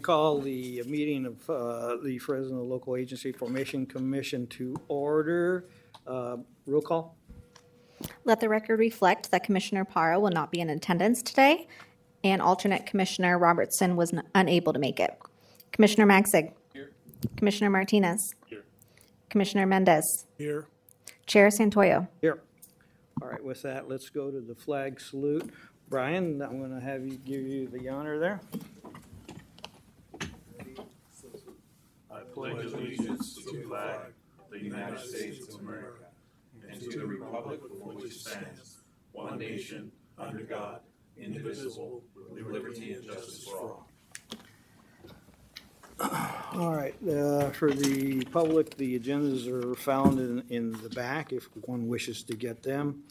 call the meeting of the Fresno Local Agency Formation Commission to order. Roll call. Let the record reflect that Commissioner Parra will not be in attendance today, and alternate Commissioner Robertson was unable to make it. Commissioner Magzig. Here. Commissioner Martinez. Here. Commissioner Mendez. Here. Chair Santoyo. Here. All right, with that, let's go to the flag salute. Brian, I'm going to have you give you the honor there. I pledge allegiance to the flag of the United States of America and to the republic for which it stands, one nation, under God, indivisible, with liberty and justice for all. All right, for the public, the agendas are found in the back if one wishes to get them.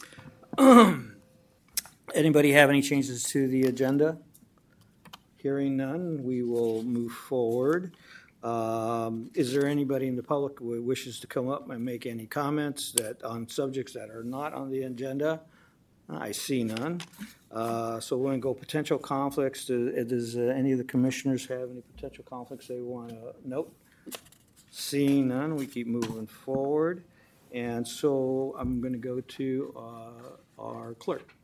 Anybody have any changes to the agenda? Hearing none, we will move forward. Is there anybody in the public who wishes to come up and make any comments that on subjects that are not on the agenda? I see none. So we're going to go potential conflicts. Does any of the commissioners have any potential conflicts they want to note? Seeing none, we keep moving forward. And so I'm going to go to our clerk.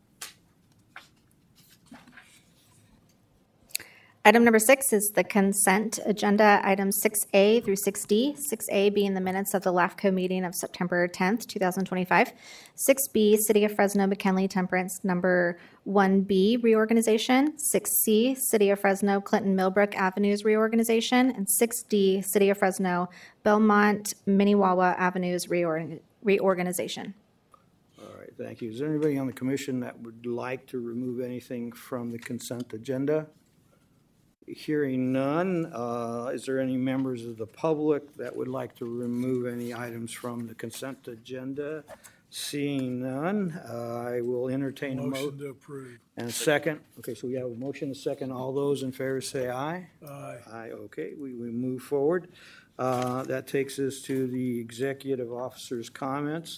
Item number 6 is the consent agenda, items 6A through 6D. 6A being the minutes of the LAFCO meeting of September 10th, 2025. 6B, City of Fresno McKinley Temperance number 1B reorganization. 6C, City of Fresno Clinton Millbrook Avenues reorganization. And 6D, City of Fresno Belmont Minnewawa Avenues reorganization. All right, thank you. Is there anybody on the commission that would like to remove anything from the consent agenda? Hearing none, is there any members of the public that would like to remove any items from the consent agenda? Seeing none, I will entertain a motion to approve. And a second. Okay, so we have a motion, a second. All those in favor say aye. Aye. Aye, okay, we move forward. That takes us to the executive officer's comments.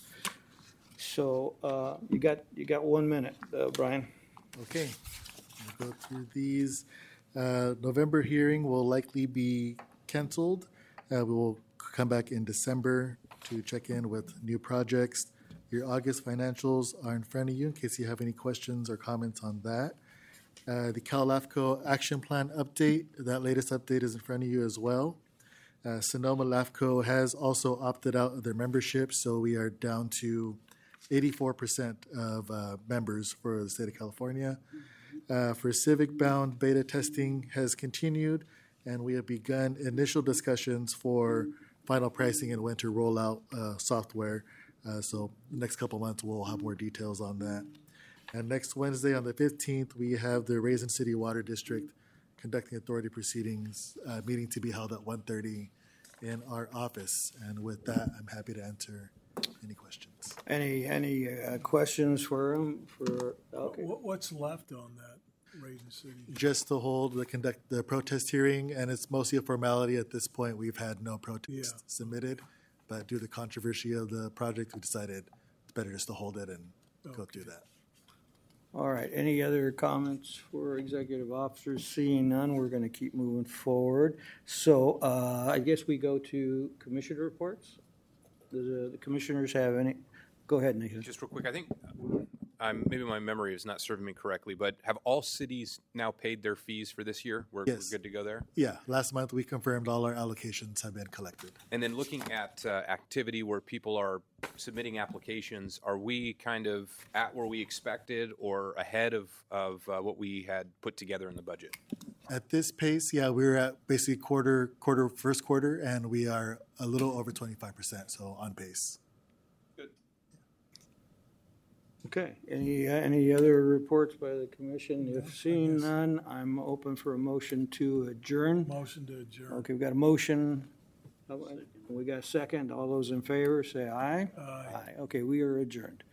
So you got 1 minute, Brian. Okay, we'll go through these. November hearing will likely be canceled. We will come back in December to check in with new projects. Your August financials are in front of you in case you have any questions or comments on that. The Cal LAFCO action plan update, that latest update is in front of you as well. Sonoma LAFCO has also opted out of their membership, so we are down to 84% of members for the state of California. For Civic Bound, beta testing has continued, and we have begun initial discussions for final pricing and when to roll out software. So next couple months, we'll have more details on that. And next Wednesday on the 15th, we have the Raisin City Water District conducting authority proceedings, meeting to be held at 1:30 in our office. And with that, I'm happy to answer any questions. Any questions for him? Okay. What's left on that Raisin City? Just to conduct the protest hearing, and it's mostly a formality at this point. We've had no protest submitted, but due to the controversy of the project, we decided it's better just to hold it and go through that. All right. Any other comments for executive officers? Seeing none, we're going to keep moving forward. So I guess we go to commissioner reports. Do the commissioners have any? Go ahead, Nathan. Just real quick, I think maybe my memory is not serving me correctly, but have all cities now paid their fees for this year? We're good to go there? Yeah. Last month, we confirmed all our allocations have been collected. And then looking at activity where people are submitting applications, are we kind of at where we expected or ahead of what we had put together in the budget? At this pace, we're at basically first quarter, and we are a little over 25%, so on pace. Good. Okay. Any other reports by the commission? If seeing none, I'm open for a motion to adjourn. Motion to adjourn. Okay, we've got a motion. We got a second. All those in favor say aye. Aye. Okay, we are adjourned.